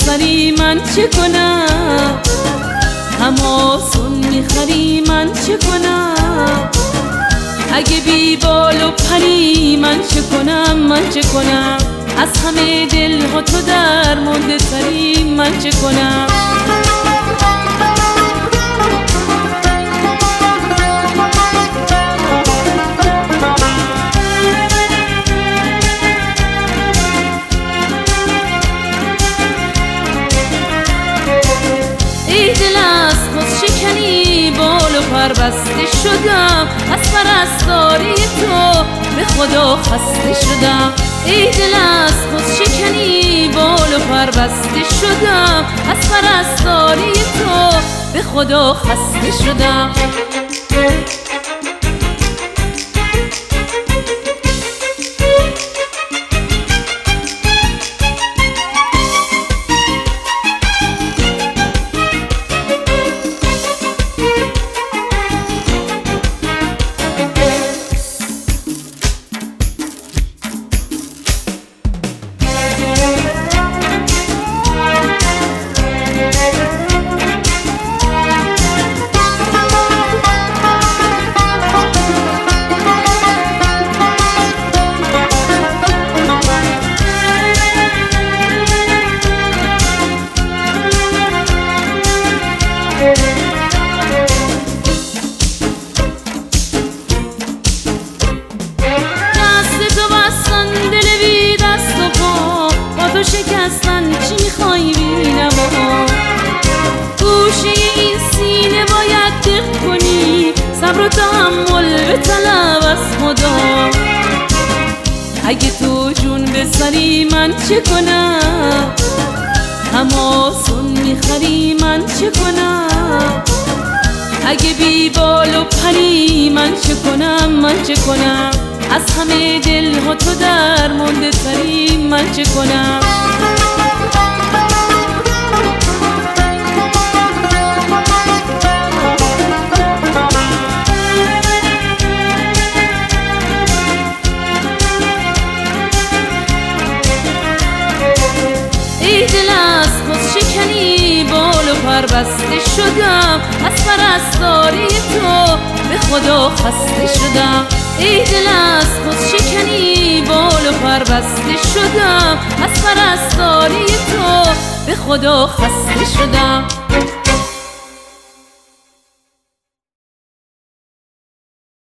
سری من چه کنم؟ هماسون میخری من چه کنم؟ اگه بی بال و پری من چه کنم؟ من چه کنم؟ از همه دل ها تو در مونده تری من چه کنم؟ ای دل از خود شکنی بال و پر بسته شدم، از پرستاری تو به خدا خسته شدم. ای دل از خود شکنی بال و پر بسته شدم، از پرستاری تو به خدا خسته شدم. شکستن چی میخوای بینم گوشه این سینه باید دق کنی، صبر و تحمل به طلب از خدا. اگه تو جون بسری من چه کنم؟ هماسون میخری من چه کنم؟ اگه بی بال و پری من چه کنم؟ من چه کنم؟ از همه دل ها تو در مونده تری من چه کنم؟ ای دل از خود شکنی بال و پر بسته شدم، از پرستاری تو به خدا خسته شدم. ای دل از خود شکنی بال و پر بسته شدم، از پرستاری تو به خدا خسته شدم.